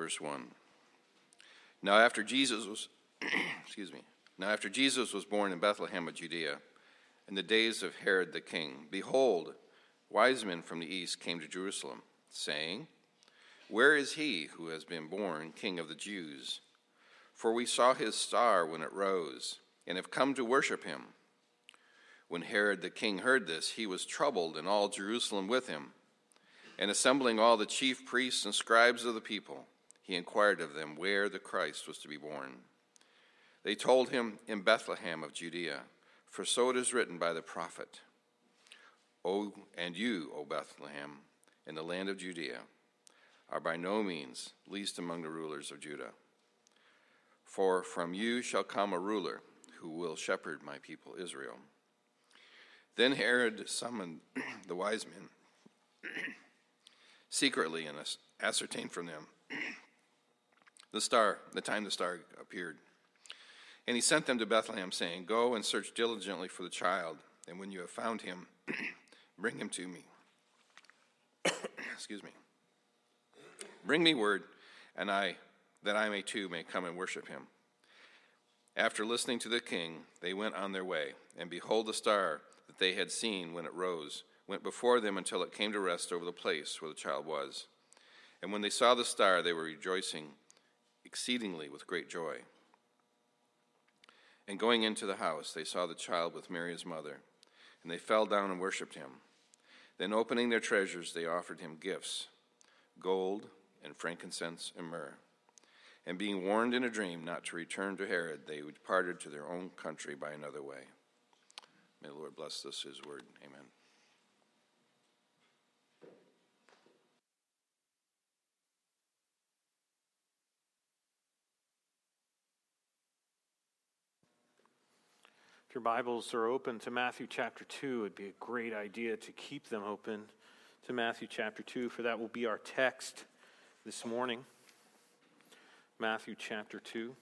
verse 1. Now after Jesus was Now after Jesus was born in Bethlehem of Judea, in the days of Herod the king, behold, wise men from the east came to Jerusalem, saying, Where is he who has been born King of the Jews? For we saw his star when it rose, and have come to worship him. When Herod the king heard this, he was troubled, and all Jerusalem with him. And assembling all the chief priests and scribes of the people, he inquired of them where the Christ was to be born. They told him, In Bethlehem of Judea, for so it is written by the prophet, And you, O Bethlehem, in the land of Judea, are by no means least among the rulers of Judah. For from you shall come a ruler who will shepherd my people Israel. Then Herod summoned the wise men secretly and ascertained from them the time the star appeared. And he sent them to Bethlehem, saying, Go and search diligently for the child, and when you have found him, bring him to me. Excuse me. Bring me word, and that I may come and worship him. After listening to the king, they went on their way, and behold, the star that they had seen when it rose went before them until it came to rest over the place where the child was. And when they saw the star, they were rejoicing exceedingly with great joy. And going into the house, they saw the child with Mary his mother, and they fell down and worshipped him. Then opening their treasures, they offered him gifts, gold and frankincense and myrrh. And being warned in a dream not to return to Herod, they departed to their own country by another way. May the Lord bless this, his word. Amen. If your Bibles are open to Matthew chapter 2, it'd be a great idea to keep them open to Matthew chapter 2, for that will be our text this morning. Matthew chapter 2.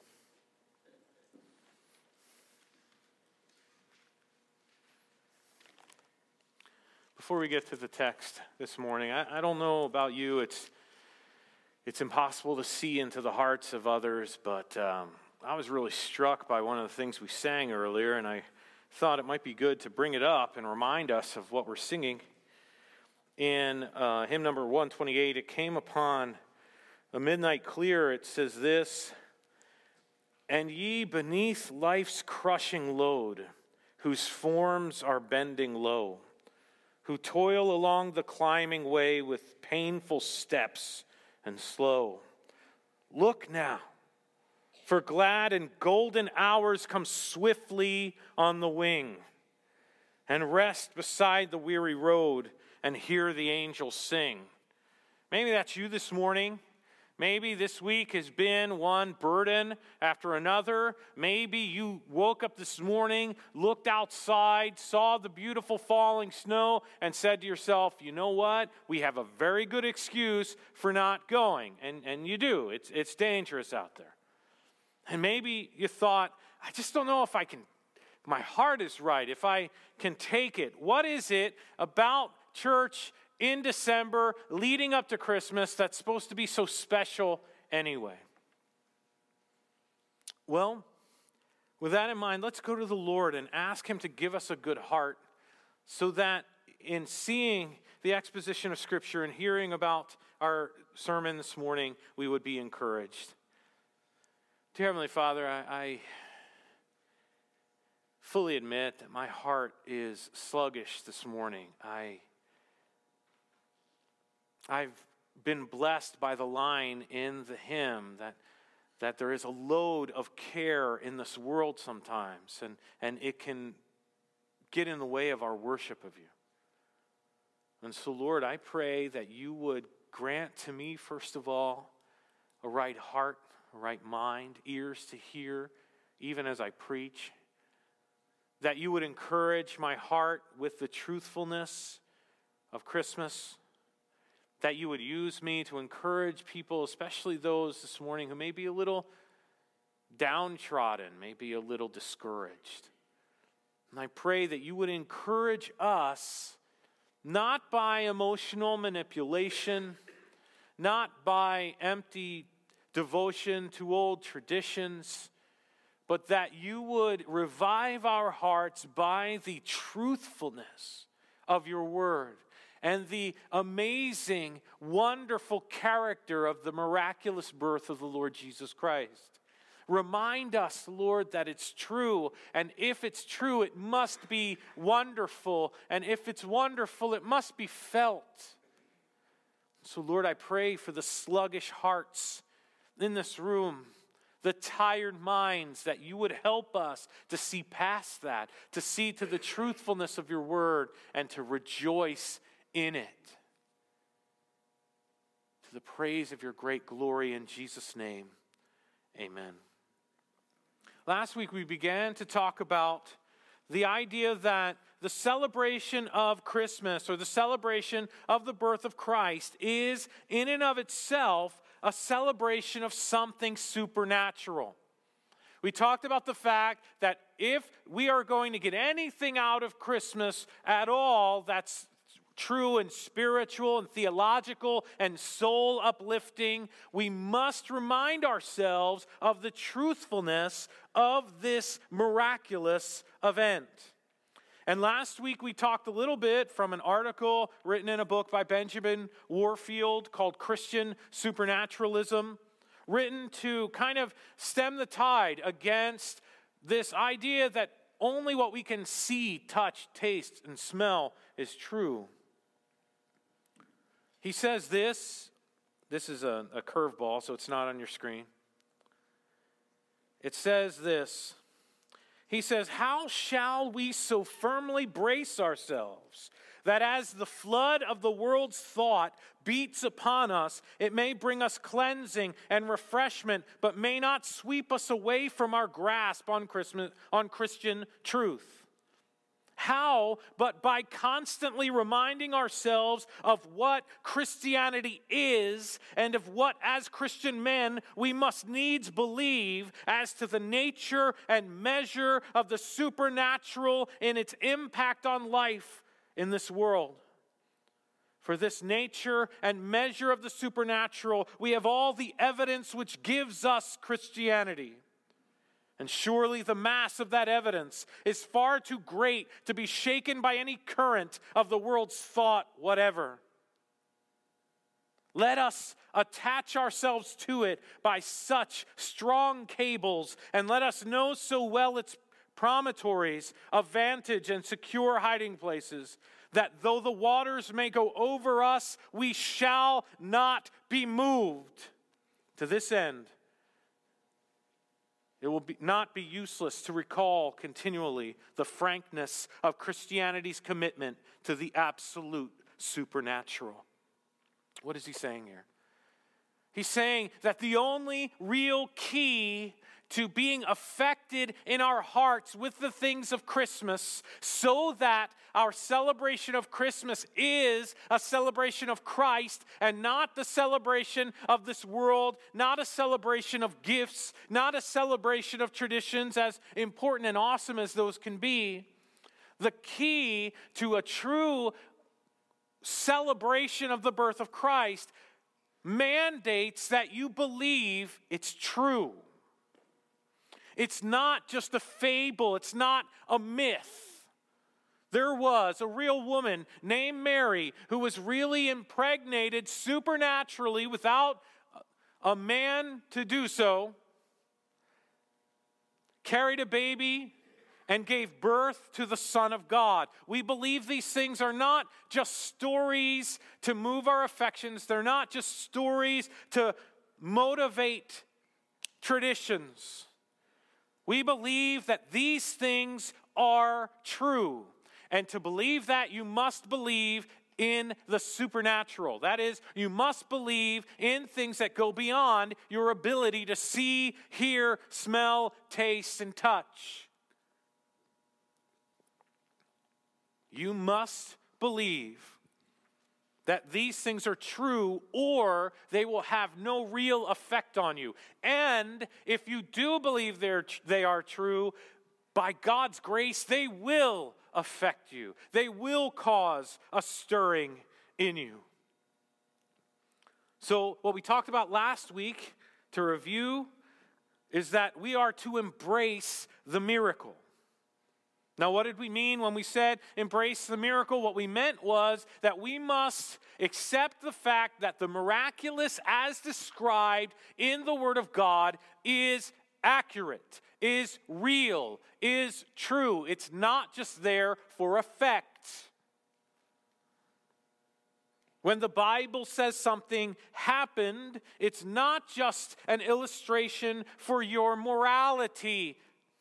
Before we get to the text this morning, I don't know about you, it's impossible to see into the hearts of others, but I was really struck by one of the things we sang earlier, and I thought it might be good to bring it up and remind us of what we're singing. In hymn number 128, it came upon a midnight clear. It says this, And ye beneath life's crushing load, whose forms are bending low, who toil along the climbing way with painful steps and slow, look now, for glad and golden hours come swiftly on the wing, and rest beside the weary road and hear the angels sing. Maybe that's you this morning. Maybe this week has been one burden after another. Maybe you woke up this morning, looked outside, saw the beautiful falling snow, and said to yourself, you know what? We have a very good excuse for not going. And you do. It's dangerous out there. And maybe you thought, I just don't know if my heart is right, if I can take it. What is it about church in December, leading up to Christmas, that's supposed to be so special anyway? Well, with that in mind, let's go to the Lord and ask him to give us a good heart so that in seeing the exposition of Scripture and hearing about our sermon this morning, we would be encouraged. Dear Heavenly Father, I fully admit that my heart is sluggish this morning. I've been blessed by the line in the hymn that there is a load of care in this world sometimes, and it can get in the way of our worship of you. And so, Lord, I pray that you would grant to me, first of all, a right heart, a right mind, ears to hear, even as I preach. That you would encourage my heart with the truthfulness of Christmas. That you would use me to encourage people, especially those this morning who may be a little downtrodden, may be a little discouraged. And I pray that you would encourage us, not by emotional manipulation, not by empty devotion to old traditions, but that you would revive our hearts by the truthfulness of your word and the amazing, wonderful character of the miraculous birth of the Lord Jesus Christ. Remind us, Lord, that it's true, and if it's true, it must be wonderful, and if it's wonderful, it must be felt. So, Lord, I pray for the sluggish hearts in this room, the tired minds, that you would help us to see past that, to see to the truthfulness of your word, and to rejoice in it. To the praise of your great glory in Jesus' name, amen. Last week we began to talk about the idea that the celebration of Christmas, or the celebration of the birth of Christ, is in and of itself a celebration of something supernatural. We talked about the fact that if we are going to get anything out of Christmas at all that's true and spiritual and theological and soul uplifting, we must remind ourselves of the truthfulness of this miraculous event. And last week we talked a little bit from an article written in a book by Benjamin Warfield called Christian Supernaturalism, written to kind of stem the tide against this idea that only what we can see, touch, taste, and smell is true. He says this is a curveball, so it's not on your screen. It says this. He says, "How shall we so firmly brace ourselves that as the flood of the world's thought beats upon us, it may bring us cleansing and refreshment, but may not sweep us away from our grasp on Christian truth? How but by constantly reminding ourselves of what Christianity is and of what, as Christian men, we must needs believe as to the nature and measure of the supernatural in its impact on life in this world. For this nature and measure of the supernatural, we have all the evidence which gives us Christianity. And surely the mass of that evidence is far too great to be shaken by any current of the world's thought whatever. Let us attach ourselves to it by such strong cables, and let us know so well its promontories of vantage and secure hiding places, that though the waters may go over us, we shall not be moved. To this end, it will not be useless to recall continually the frankness of Christianity's commitment to the absolute supernatural." What is he saying here? He's saying that the only real key to being affected in our hearts with the things of Christmas, so that our celebration of Christmas is a celebration of Christ and not the celebration of this world, not a celebration of gifts, not a celebration of traditions, as important and awesome as those can be. The key to a true celebration of the birth of Christ mandates that you believe it's true. It's not just a fable. It's not a myth. There was a real woman named Mary who was really impregnated supernaturally without a man to do so, carried a baby, and gave birth to the Son of God. We believe these things are not just stories to move our affections. They're not just stories to motivate traditions. We believe that these things are true. And to believe that, you must believe in the supernatural. That is, you must believe in things that go beyond your ability to see, hear, smell, taste, and touch. You must believe that these things are true, or they will have no real effect on you. And if you do believe they are true, by God's grace, they will affect you. They will cause a stirring in you. So what we talked about last week, to review, is that we are to embrace the miracle. Now, what did we mean when we said embrace the miracle? What we meant was that we must accept the fact that the miraculous as described in the Word of God is accurate, is real, is true. It's not just there for effect. When the Bible says something happened, it's not just an illustration for your morality.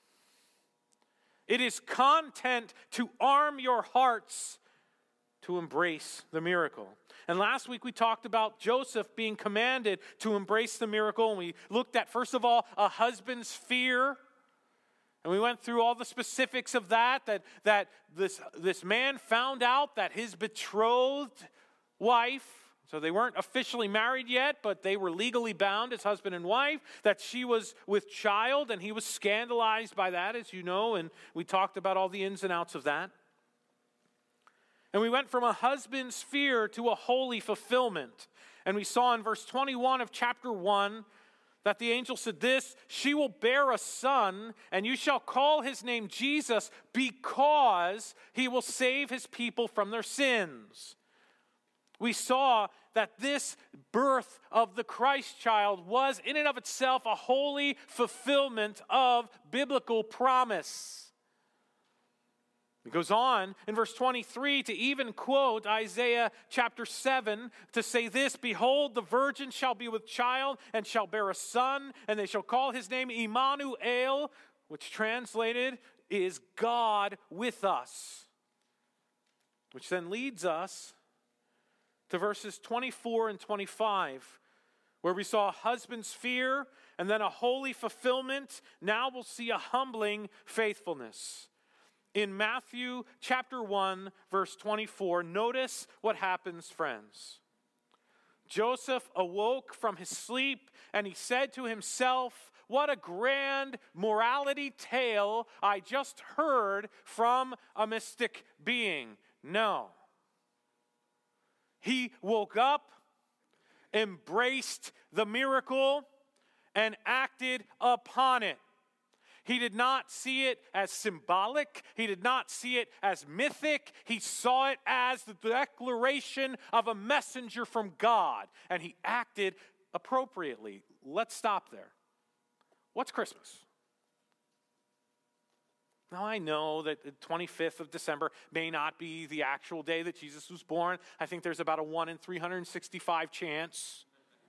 It is content to arm your hearts to embrace the miracle. And last week we talked about Joseph being commanded to embrace the miracle. And we looked at, first of all, a husband's fear. And we went through all the specifics of that this man found out that his betrothed wife, so they weren't officially married yet, but they were legally bound as husband and wife, that she was with child, and he was scandalized by that, as you know, and we talked about all the ins and outs of that. And we went from a husband's fear to a holy fulfillment. And we saw in verse 21 of chapter 1 that the angel said this, "She will bear a son, and you shall call his name Jesus, because he will save his people from their sins." We saw that this birth of the Christ child was in and of itself a holy fulfillment of biblical promise. It goes on in verse 23 to even quote Isaiah chapter 7 to say this, "Behold, the virgin shall be with child and shall bear a son, and they shall call his name Emmanuel," which translated is God with us. Which then leads us to verses 24 and 25, where we saw a husband's fear and then a holy fulfillment. Now we'll see a humbling faithfulness. In Matthew chapter 1, verse 24, notice what happens, friends. Joseph awoke from his sleep, and he said to himself, "What a grand morality tale I just heard from a mystic being." No. He woke up, embraced the miracle, and acted upon it. He did not see it as symbolic. He did not see it as mythic. He saw it as the declaration of a messenger from God, and he acted appropriately. Let's stop there. What's Christmas? Now, I know that the 25th of December may not be the actual day that Jesus was born. I think there's about a 1 in 365 chance.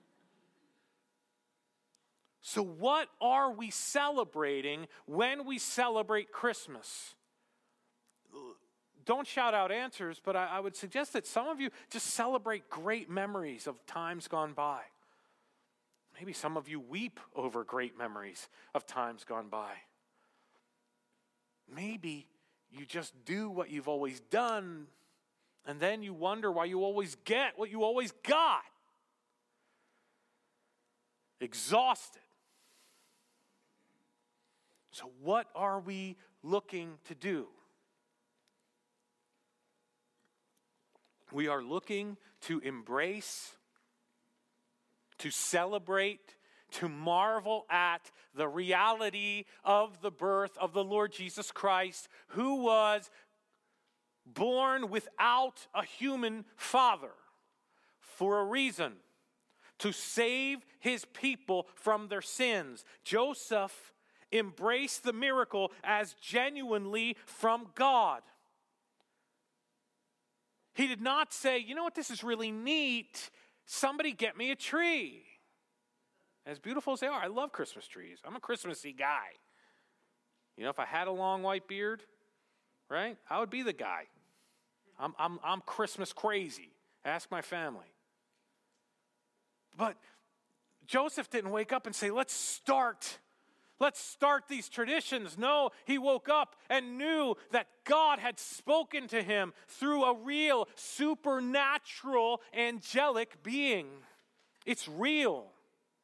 So what are we celebrating when we celebrate Christmas? Don't shout out answers, but I would suggest that some of you just celebrate great memories of times gone by. Maybe some of you weep over great memories of times gone by. Maybe you just do what you've always done, and then you wonder why you always get what you always got. Exhausted. So what are we looking to do? We are looking to embrace, to celebrate, to marvel at the reality of the birth of the Lord Jesus Christ, who was born without a human father for a reason, to save his people from their sins. Joseph embraced the miracle as genuinely from God. He did not say, "You know what, this is really neat. Somebody get me a tree." As beautiful as they are, I love Christmas trees. I'm a Christmassy guy. You know, if I had a long white beard, right, I would be the guy. I'm Christmas crazy. Ask my family. But Joseph didn't wake up and say, let's start these traditions. No, he woke up and knew that God had spoken to him through a real, supernatural, angelic being. It's real.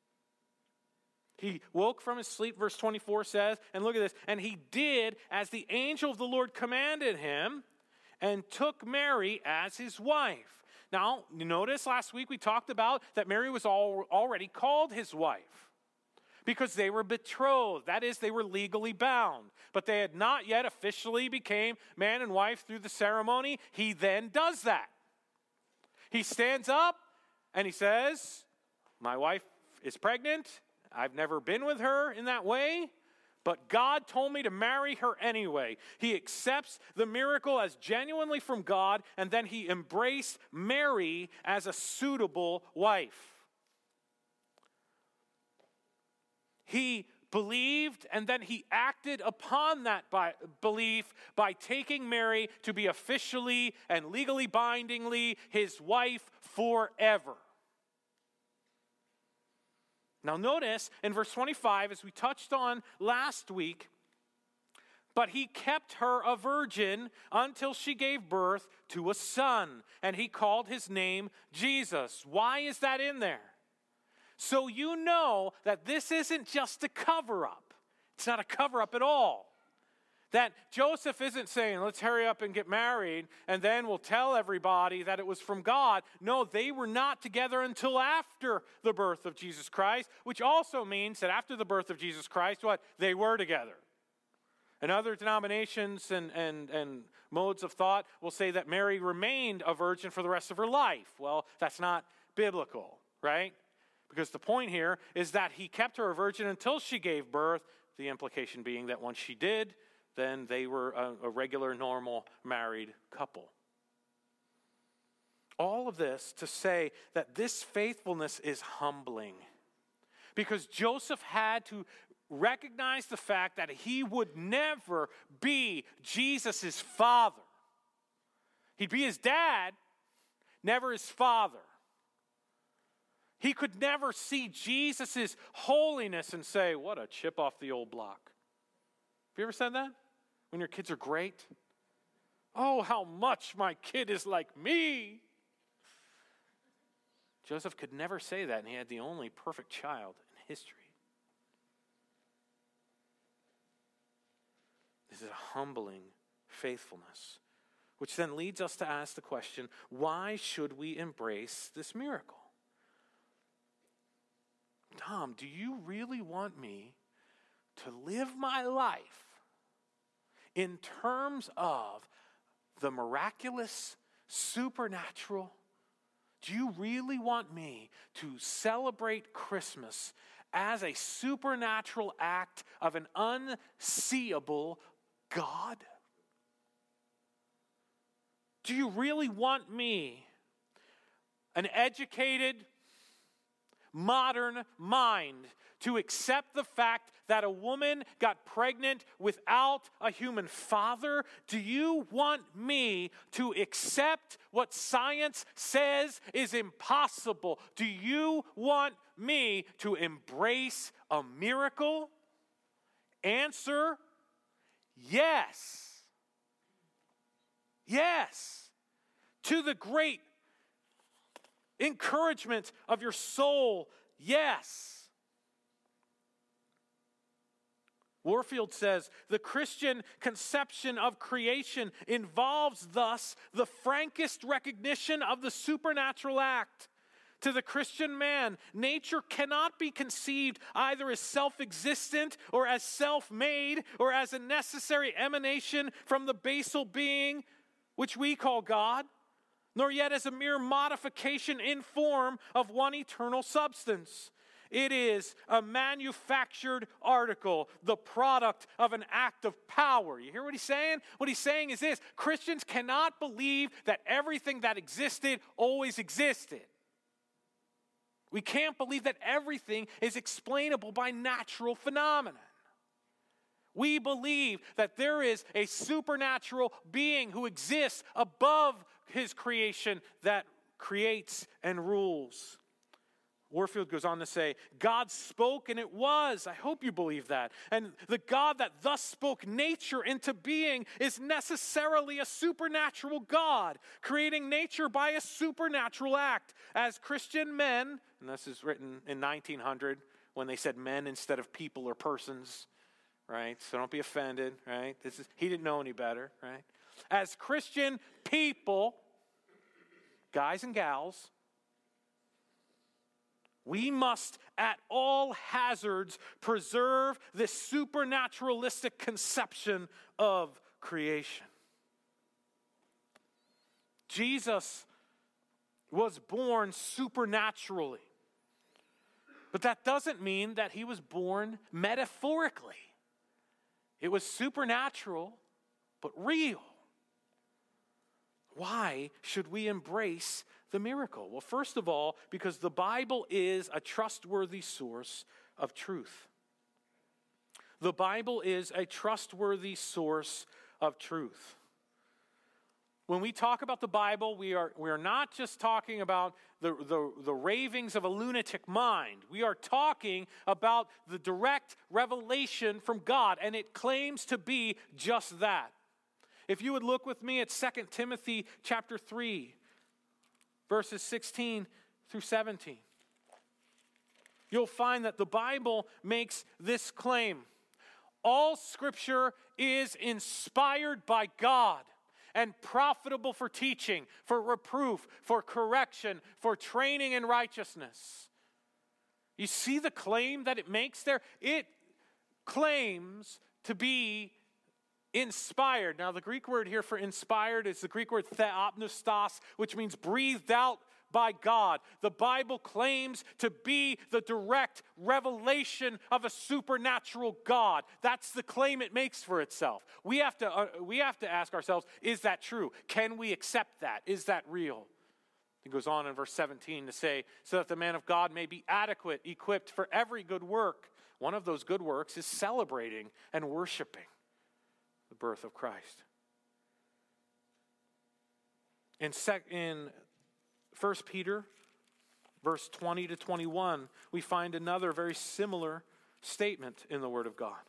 He woke from his sleep, verse 24 says, and look at this, and he did as the angel of the Lord commanded him and took Mary as his wife. Now, you notice last week we talked about that Mary was already called his wife. because they were betrothed. That is, they were legally bound. But they had not yet officially became man and wife through the ceremony. He then does that. He stands up and he says, my wife is pregnant. I've never been with her in that way, but God told me to marry her anyway. He accepts the miracle as genuinely from God, and then he embraced Mary as a suitable wife. He believed, and then he acted upon that belief by taking Mary to be officially and legally bindingly his wife forever. Now notice in verse 25, as we touched on last week, but he kept her a virgin until she gave birth to a son, and he called his name Jesus. Why is that in there? So you know that this isn't just a cover-up. It's not a cover-up at all. That Joseph isn't saying, let's hurry up and get married, and then we'll tell everybody that it was from God. No, they were not together until after the birth of Jesus Christ, which also means that after the birth of Jesus Christ, what? They were together. And other denominations and modes of thought will say that Mary remained a virgin for the rest of her life. Well, that's not biblical, right? Because the point here is that he kept her a virgin until she gave birth, the implication being that once she did, then they were a regular, normal, married couple. All of this to say that this faithfulness is humbling. Because Joseph had to recognize the fact that he would never be Jesus' father. He'd be his dad, never his father. He could never see Jesus' holiness and say, what a chip off the old block. Have you ever said that? When your kids are great? Oh, how much my kid is like me. Joseph could never say that, and he had the only perfect child in history. This is a humbling faithfulness, which then leads us to ask the question, why should we embrace this miracle? Tom, do you really want me to live my life in terms of the miraculous, supernatural? Do you really want me to celebrate Christmas as a supernatural act of an unseeable God? Do you really want me, an educated, modern mind, to accept the fact that a woman got pregnant without a human father? Do you want me to accept what science says is impossible? Do you want me to embrace a miracle? Answer, yes. Yes. To the great encouragement of your soul, yes. Warfield says, the Christian conception of creation involves thus the frankest recognition of the supernatural act. To the Christian man, nature cannot be conceived either as self-existent or as self-made or as a necessary emanation from the basal being, which we call God, nor yet as a mere modification in form of one eternal substance. It is a manufactured article, the product of an act of power. You hear what he's saying? What he's saying is this: Christians cannot believe that everything that existed always existed. We can't believe that everything is explainable by natural phenomena. We believe that there is a supernatural being who exists above his creation that creates and rules. Warfield goes on to say, God spoke and it was. I hope you believe that. And the God that thus spoke nature into being is necessarily a supernatural God, creating nature by a supernatural act. As Christian men, and this is written in 1900 when they said men instead of people or persons, right? So don't be offended, right? He didn't know any better, right? As Christian people, guys and gals, We must, at all hazards, preserve this supernaturalistic conception of creation. Jesus was born supernaturally. But that doesn't mean that he was born metaphorically. It was supernatural, but real. Why should we embrace the miracle? Well, first of all, because the Bible is a trustworthy source of truth. The Bible is a trustworthy source of truth. When we talk about the Bible, we are not just talking about the ravings of a lunatic mind. We are talking about the direct revelation from God, and it claims to be just that. If you would look with me at 2 Timothy chapter 3, verses 16 through 17, you'll find that the Bible makes this claim. All Scripture is inspired by God and profitable for teaching, for reproof, for correction, for training in righteousness. You see the claim that it makes there? It claims to be inspired. Now, the Greek word here for inspired is the Greek word theopneustos, which means breathed out by God. The Bible claims to be the direct revelation of a supernatural God. That's the claim it makes for itself. We have to ask ourselves, is that true? Can we accept that? Is that real? It goes on in verse 17 to say, so that the man of God may be adequate, equipped for every good work. One of those good works is celebrating and worshiping the birth of Christ. In 1 Peter, verse 20 to 21, we find another very similar statement in the Word of God.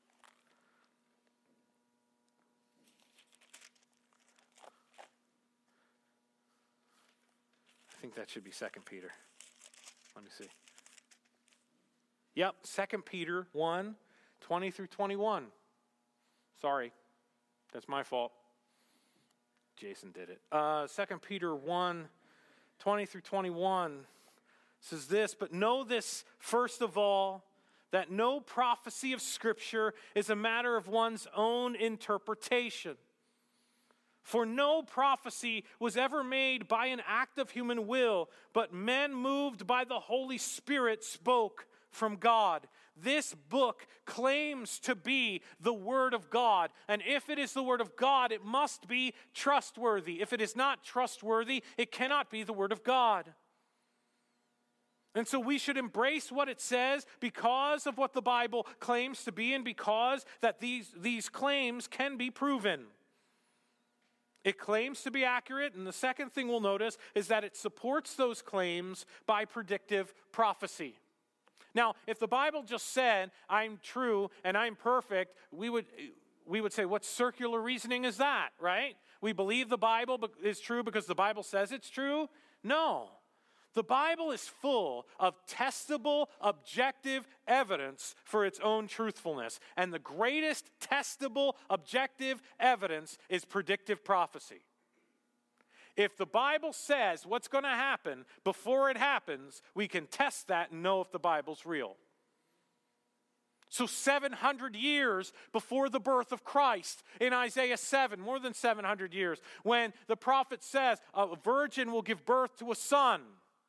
I think that should be 2 Peter. Let me see. Yep, 2 Peter 1, 20 through 21. Sorry, that's my fault. Jason did it. 2 Peter 1, 20 through 21 says this, but know this first of all, that no prophecy of Scripture is a matter of one's own interpretation. For no prophecy was ever made by an act of human will, but men moved by the Holy Spirit spoke from God. This book claims to be the Word of God. And if it is the Word of God, it must be trustworthy. If it is not trustworthy, it cannot be the Word of God. And so we should embrace what it says because of what the Bible claims to be and because that these claims can be proven. It claims to be accurate, and the second thing we'll notice is that it supports those claims by predictive prophecy. Now, if the Bible just said, I'm true and I'm perfect, we would say, what circular reasoning is that, right? We believe the Bible is true because the Bible says it's true? No. The Bible is full of testable, objective evidence for its own truthfulness. And the greatest testable, objective evidence is predictive prophecy. If the Bible says what's going to happen before it happens, we can test that and know if the Bible's real. So 700 years before the birth of Christ, in Isaiah 7, more than 700 years, when the prophet says a virgin will give birth to a son,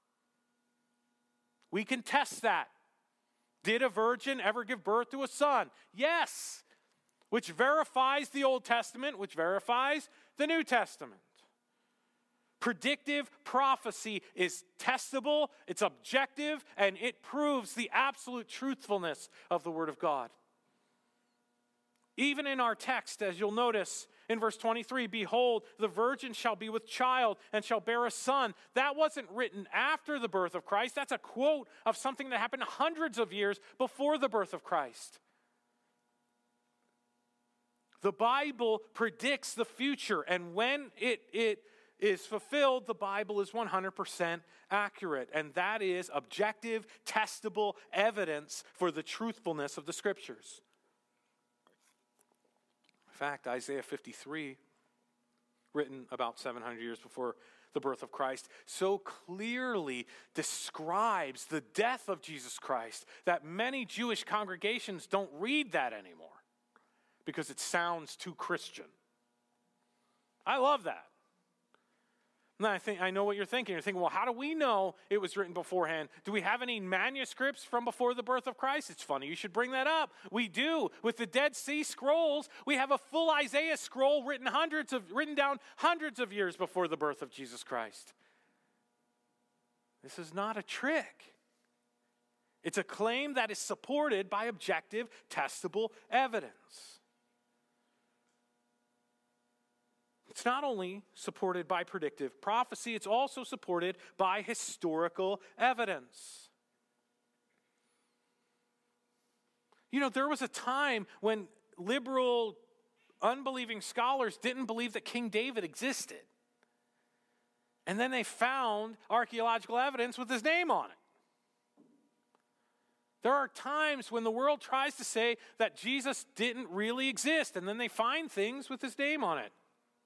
we can test that. Did a virgin ever give birth to a son? Yes. Which verifies the Old Testament, which verifies the New Testament. Predictive prophecy is testable, it's objective, and it proves the absolute truthfulness of the Word of God. Even in our text, as you'll notice in verse 23, behold, the virgin shall be with child and shall bear a son. That wasn't written after the birth of Christ. That's a quote of something that happened hundreds of years before the birth of Christ. The Bible predicts the future, and when it is fulfilled, the Bible is 100% accurate. And that is objective, testable evidence for the truthfulness of the Scriptures. In fact, Isaiah 53, written about 700 years before the birth of Christ so clearly describes the death of Jesus Christ that many Jewish congregations don't read that anymore because it sounds too Christian. I love that. And I know what you're thinking. You're thinking, well, how do we know it was written beforehand? Do we have any manuscripts from before the birth of Christ? It's funny you should bring that up. We do. With the Dead Sea Scrolls, we have a full Isaiah scroll written down hundreds of years before the birth of Jesus Christ. This is not a trick. It's a claim that is supported by objective, testable evidence. It's not only supported by predictive prophecy, it's also supported by historical evidence. You know, there was a time when liberal, unbelieving scholars didn't believe that King David existed. And then they found archaeological evidence with his name on it. There are times when the world tries to say that Jesus didn't really exist, and then they find things with his name on it.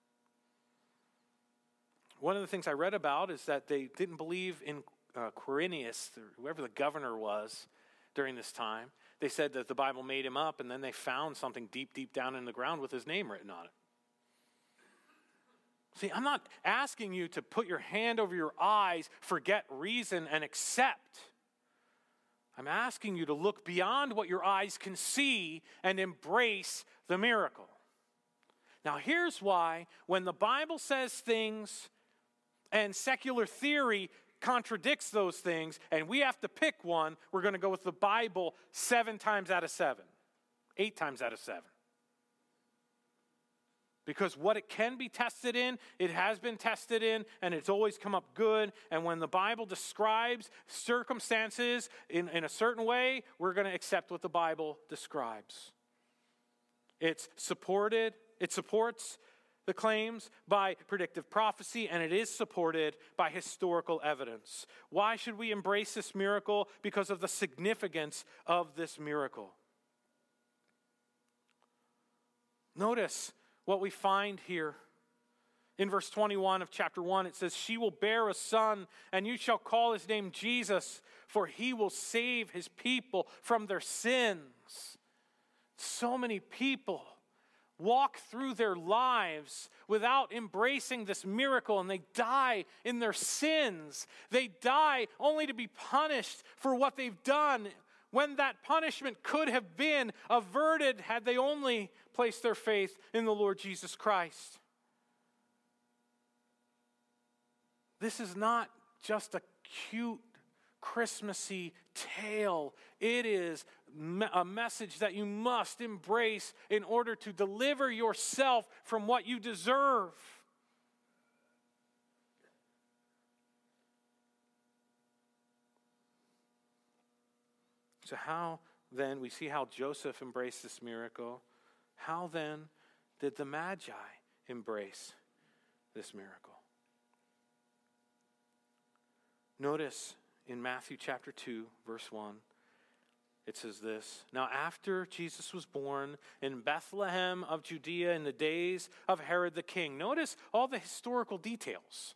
One of the things I read about is that they didn't believe in Quirinius, or whoever the governor was during this time. They said that the Bible made him up, and then they found something deep, deep down in the ground with his name written on it. See, I'm not asking you to put your hand over your eyes, forget reason, and accept. I'm asking you to look beyond what your eyes can see and embrace the miracle. Now, here's why when the Bible says things and secular theory contradicts those things, and we have to pick one, we're going to go with the Bible 7 times out of 7. 8 times out of 7. Because what it can be tested in, it has been tested in, and it's always come up good. And when the Bible describes circumstances in a certain way, we're going to accept what the Bible describes. It supports the claims by predictive prophecy, and it is supported by historical evidence. Why should we embrace this miracle? Because of the significance of this miracle. Notice what we find here. In verse 21 of chapter 1, it says, "She will bear a son, and you shall call his name Jesus, for he will save his people from their sins." So many people walk through their lives without embracing this miracle, and they die in their sins. They die only to be punished for what they've done, when that punishment could have been averted had they only placed their faith in the Lord Jesus Christ. This is not just a cute Christmassy tale. It is a message that you must embrace in order to deliver yourself from what you deserve. So how then, we see how Joseph embraced this miracle. How then did the Magi embrace this miracle? Notice in Matthew chapter 2, verse 1, it says this: "Now after Jesus was born in Bethlehem of Judea in the days of Herod the king." Notice all the historical details.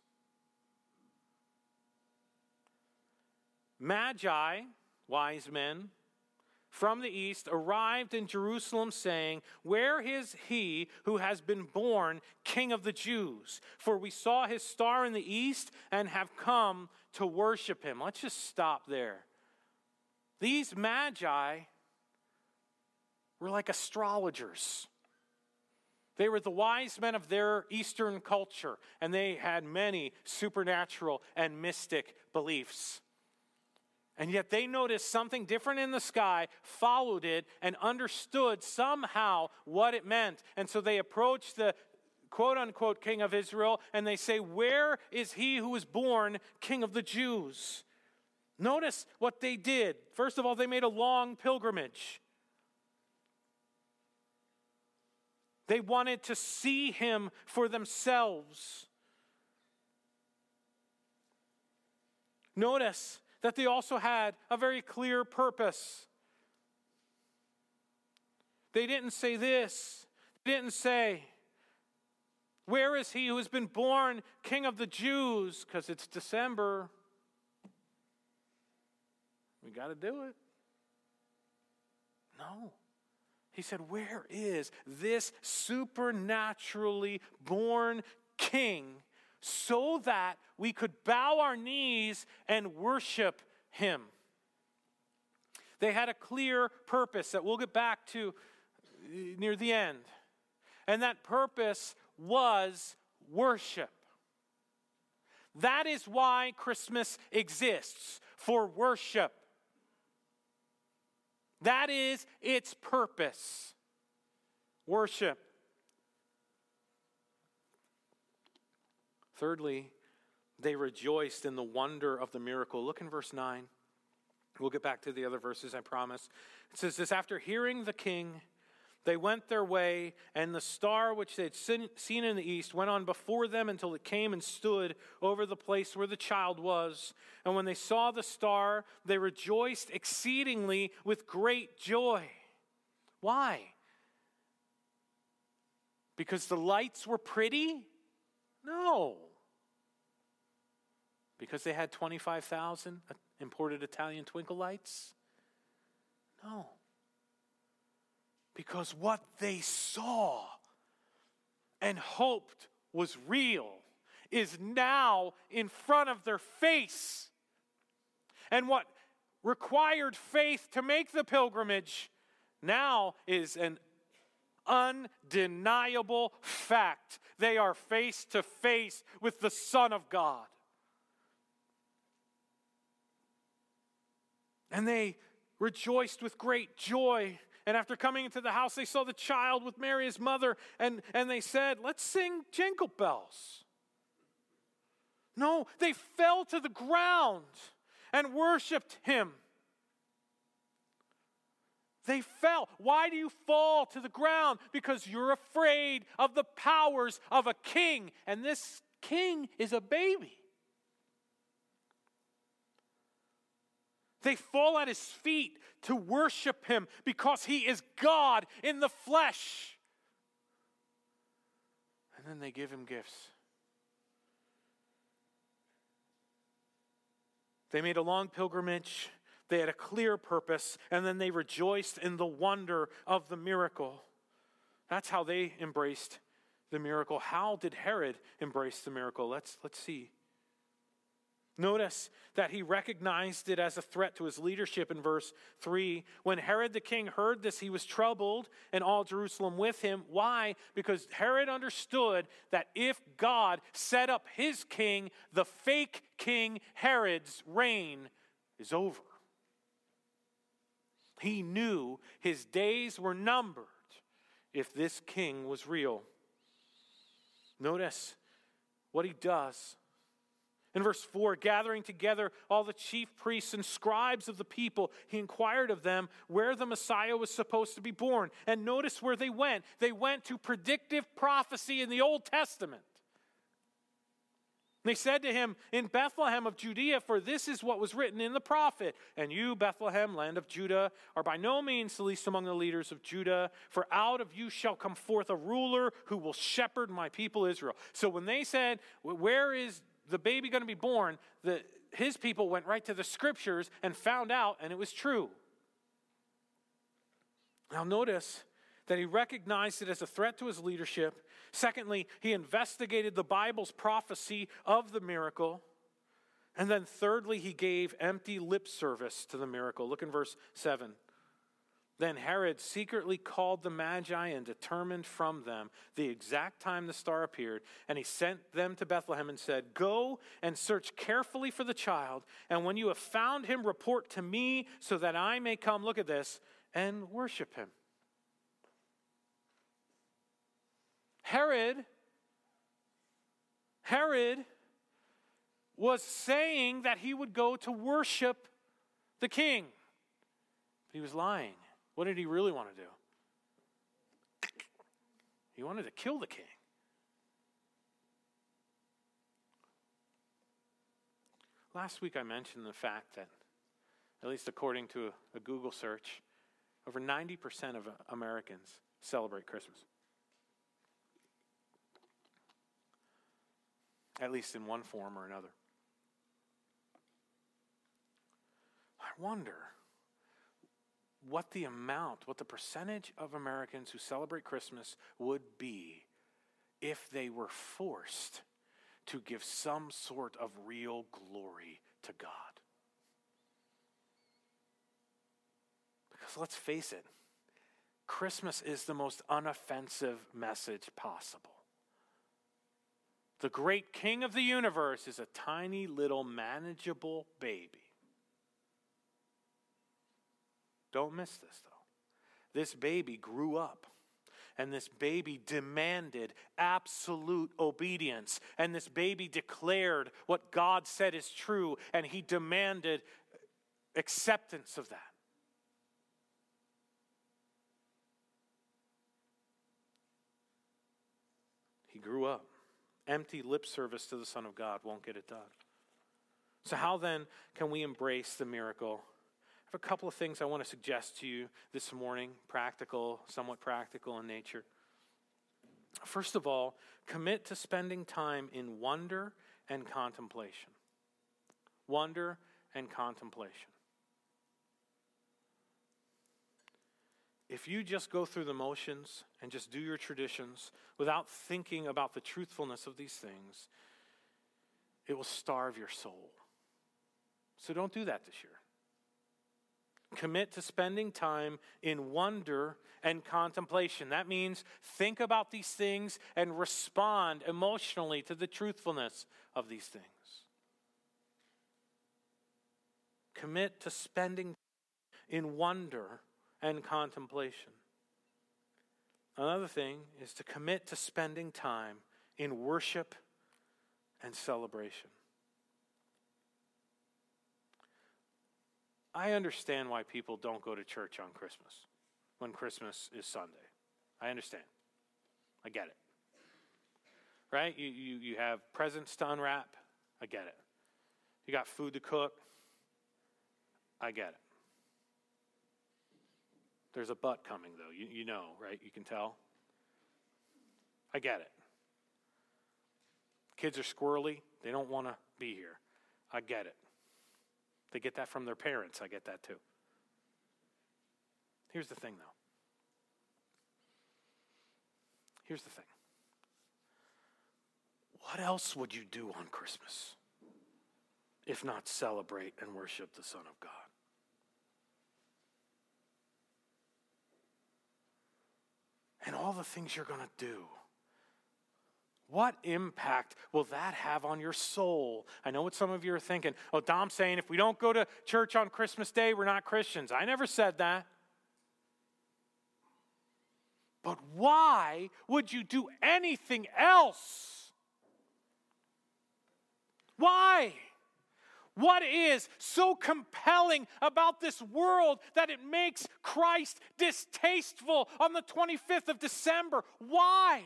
Magi, wise men, from the east arrived in Jerusalem, saying, "Where is he who has been born King of the Jews? For we saw his star in the east and have come to worship him." Let's just stop there. These magi were like astrologers. They were the wise men of their Eastern culture, and they had many supernatural and mystic beliefs. And yet they noticed something different in the sky, followed it, and understood somehow what it meant. And so they approached the quote-unquote king of Israel, and they say, "Where is he who was born King of the Jews?" Notice what they did. First of all, they made a long pilgrimage. They wanted to see him for themselves. Notice that they also had a very clear purpose. They didn't say this. They didn't say, Where is he who has been born King of the Jews? Because it's December. We got to do it. No. He said, where is this supernaturally born king so that we could bow our knees and worship him? They had a clear purpose that we'll get back to near the end. And that purpose was worship. That is why Christmas exists, for worship. That is its purpose. Worship. Thirdly, they rejoiced in the wonder of the miracle. Look in verse 9. We'll get back to the other verses, I promise. It says this, after hearing the king, they went their way, and the star which they had seen in the east went on before them until it came and stood over the place where the child was. And when they saw the star, they rejoiced exceedingly with great joy. Why? Because the lights were pretty? No. Because they had 25,000 imported Italian twinkle lights? No. Because what they saw and hoped was real is now in front of their face. And what required faith to make the pilgrimage now is an undeniable fact. They are face to face with the Son of God. And they rejoiced with great joy. And after coming into the house, they saw the child with Mary, his mother, and they said, let's sing jingle bells. No, they fell to the ground and worshiped him. They fell. Why do you fall to the ground? Because you're afraid of the powers of a king. And this king is a baby. They fall at his feet to worship him because he is God in the flesh. And then they give him gifts. They made a long pilgrimage. They had a clear purpose. And then they rejoiced in the wonder of the miracle. That's how they embraced the miracle. How did Herod embrace the miracle? Let's see. Notice that he recognized it as a threat to his leadership in verse 3. When Herod the king heard this, he was troubled, and all Jerusalem with him. Why? Because Herod understood that if God set up his king, the fake king Herod's reign is over. He knew his days were numbered if this king was real. Notice what he does. In verse 4, gathering together all the chief priests and scribes of the people, he inquired of them where the Messiah was supposed to be born. And notice where they went. They went to predictive prophecy in the Old Testament. They said to him, in Bethlehem of Judea, for this is what was written in the prophet. And you, Bethlehem, land of Judah, are by no means the least among the leaders of Judah, for out of you shall come forth a ruler who will shepherd my people Israel. So when they said, where is the baby going to be born, his people went right to the scriptures and found out, and it was true. Now notice that he recognized it as a threat to his leadership. Secondly, he investigated the Bible's prophecy of the miracle. And then thirdly, he gave empty lip service to the miracle. Look in verse 7. Then Herod secretly called the Magi and determined from them the exact time the star appeared. And he sent them to Bethlehem and said, go and search carefully for the child. And when you have found him, report to me so that I may come, look at this, and worship him. Herod was saying that he would go to worship the king. But he was lying. What did he really want to do? He wanted to kill the king. Last week I mentioned the fact that, at least according to a Google search, over 90% of Americans celebrate Christmas. at least in one form or another. I wonder what the percentage of Americans who celebrate Christmas would be if they were forced to give some sort of real glory to God. Because let's face it, Christmas is the most unoffensive message possible. The great King of the universe is a tiny little manageable baby. Don't miss this, though. This baby grew up, and this baby demanded absolute obedience, and this baby declared what God said is true, and he demanded acceptance of that. He grew up. Empty lip service to the Son of God won't get it done. So how then can we embrace the miracle? I have a couple of things I want to suggest to you this morning, somewhat practical in nature. First of all, commit to spending time in wonder and contemplation. Wonder and contemplation. If you just go through the motions and just do your traditions without thinking about the truthfulness of these things, it will starve your soul. So don't do that this year. Commit to spending time in wonder and contemplation. That means think about these things and respond emotionally to the truthfulness of these things. Commit to spending in wonder and contemplation. Another thing is to commit to spending time in worship and celebration. I understand why people don't go to church on Christmas, when Christmas is Sunday. I understand. I get it. Right? You have presents to unwrap. I get it. You got food to cook. I get it. There's a but coming, though. You know, right? You can tell. I get it. Kids are squirrely. They don't want to be here. I get it. They get that from their parents. I get that too. Here's the thing, though. Here's the thing. What else would you do on Christmas if not celebrate and worship the Son of God? And all the things you're going to do, what impact will that have on your soul? I know what some of you are thinking. Oh, Dom's saying if we don't go to church on Christmas Day, we're not Christians. I never said that. But why would you do anything else? Why? What is so compelling about this world that it makes Christ distasteful on the 25th of December? Why?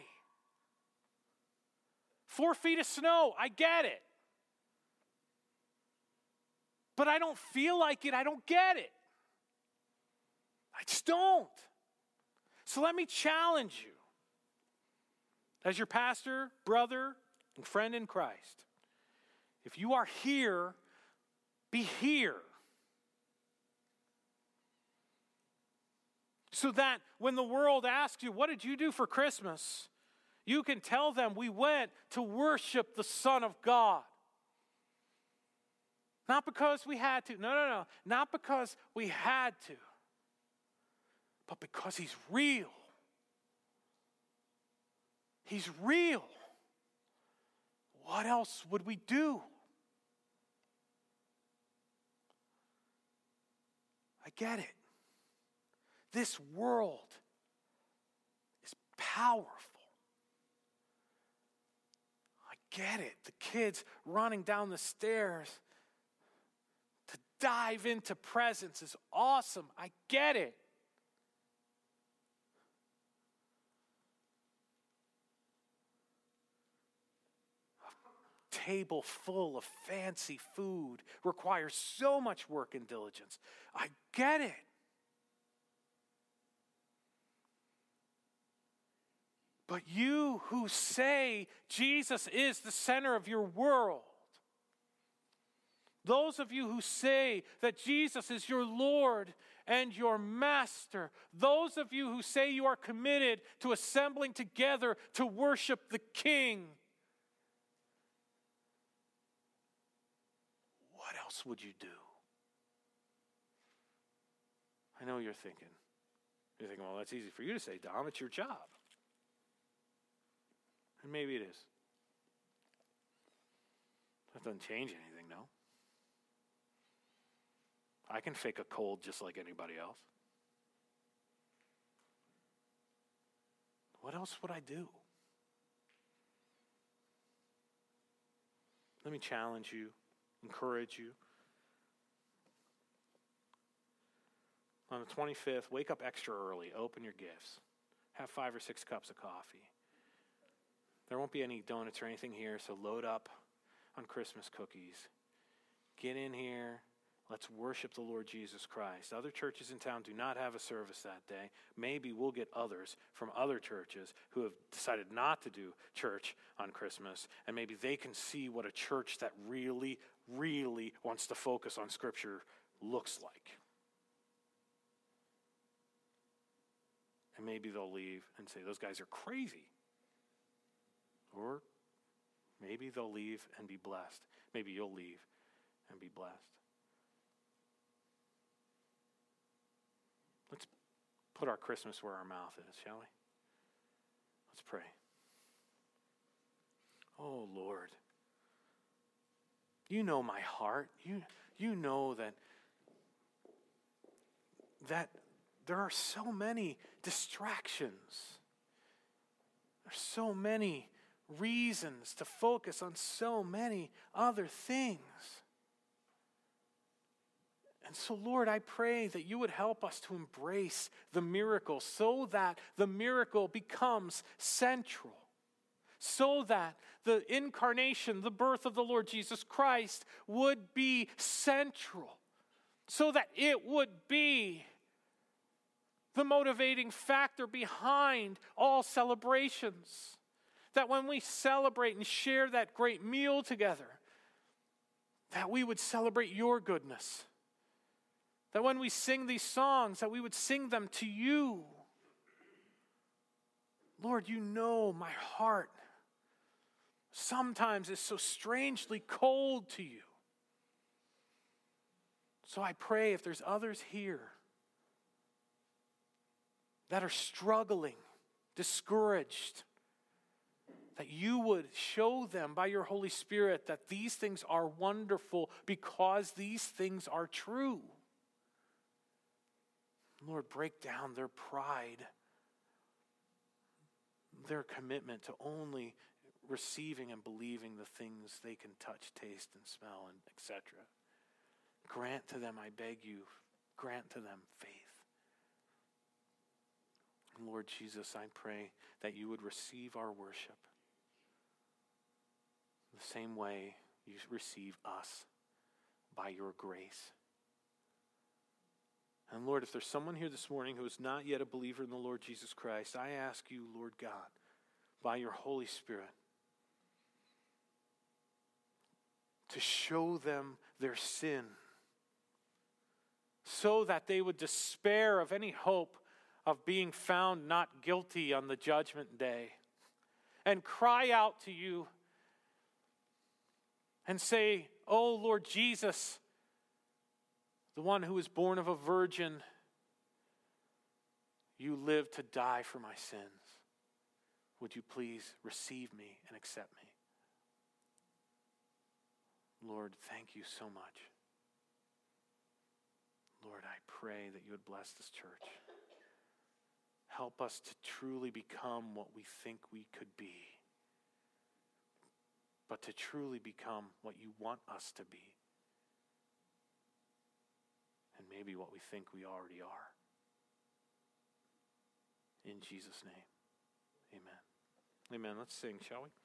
4 feet of snow, I get it. But I don't feel like it, I don't get it. I just don't. So let me challenge you. As your pastor, brother, and friend in Christ, if you are here, be here. So that when the world asks you, what did you do for Christmas? You can tell them we went to worship the Son of God. Not because we had to. No. Not because we had to. But because He's real. He's real. What else would we do? I get it. This world is powerful. I get it. The kids running down the stairs to dive into presents is awesome. I get it. A table full of fancy food requires so much work and diligence. I get it. But you who say Jesus is the center of your world, those of you who say that Jesus is your Lord and your Master, those of you who say you are committed to assembling together to worship the King, what else would you do? I know you're thinking, well, that's easy for you to say, Dom. It's your job. And maybe it is. That doesn't change anything, no. I can fake a cold just like anybody else. What else would I do? Let me challenge you, encourage you. On the 25th, wake up extra early, open your gifts, have 5 or 6 cups of coffee. There won't be any donuts or anything here, so load up on Christmas cookies. Get in here. Let's worship the Lord Jesus Christ. Other churches in town do not have a service that day. Maybe we'll get others from other churches who have decided not to do church on Christmas, and maybe they can see what a church that really, really wants to focus on Scripture looks like. And maybe they'll leave and say, those guys are crazy. Or maybe they'll leave and be blessed. Maybe you'll leave and be blessed. Let's put our Christmas where our mouth is, shall we? Let's pray. Oh, Lord, you know my heart. You know that there are so many distractions. There's so many reasons to focus on so many other things. And so, Lord, I pray that you would help us to embrace the miracle so that the miracle becomes central. So that the incarnation, the birth of the Lord Jesus Christ would be central. So that it would be the motivating factor behind all celebrations. That when we celebrate and share that great meal together, that we would celebrate your goodness. That when we sing these songs, that we would sing them to you. Lord, you know my heart sometimes is so strangely cold to you. So I pray if there's others here that are struggling, discouraged, that you would show them by your Holy Spirit that these things are wonderful because these things are true. Lord, break down their pride, their commitment to only receiving and believing the things they can touch, taste, and smell, and etc. Grant to them, I beg you, grant to them faith. Lord Jesus, I pray that you would receive our worship the same way you receive us by your grace. And Lord, if there's someone here this morning who is not yet a believer in the Lord Jesus Christ, I ask you, Lord God, by your Holy Spirit, to show them their sin so that they would despair of any hope of being found not guilty on the judgment day and cry out to you and say, oh, Lord Jesus, the one who was born of a virgin, you lived to die for my sins. Would you please receive me and accept me? Lord, thank you so much. Lord, I pray that you would bless this church. Help us to truly become what we think we could be, but to truly become what you want us to be. And maybe what we think we already are. In Jesus' name, amen. Amen. Let's sing, shall we?